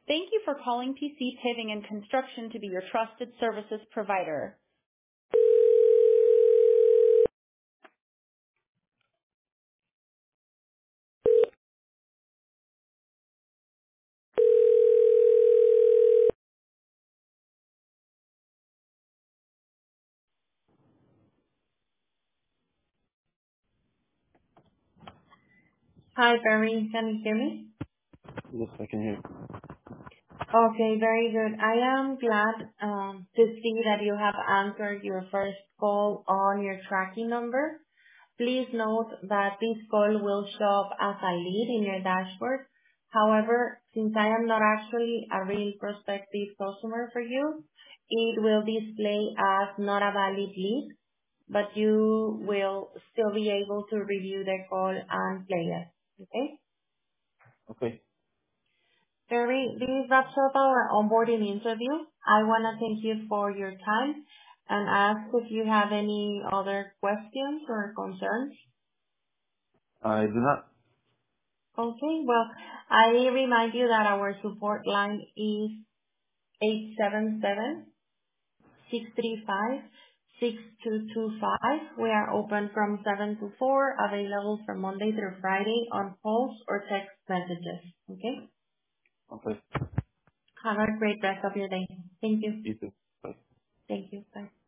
Thank you for calling PC Paving and Construction to be your trusted services provider. Hi, Barry. Can you hear me? Yes, I can hear. Okay, very good. I am glad to see that you have answered your first call on your tracking number. Please note that this call will show up as a lead in your dashboard. However, since I am not actually a real prospective customer for you, it will display as not a valid lead, but you will still be able to review the call and play it. Okay? Okay. Barry, this wraps up our onboarding interview. I want to thank you for your time and ask if you have any other questions or concerns. I do not. Okay, well, I remind you that our support line is 877-635-6225. We are open from 7 to 4, available from Monday through Friday on calls or text messages. Okay? Okay. Have a great rest of your day. Thank you. You too. Bye. Thank you. Bye.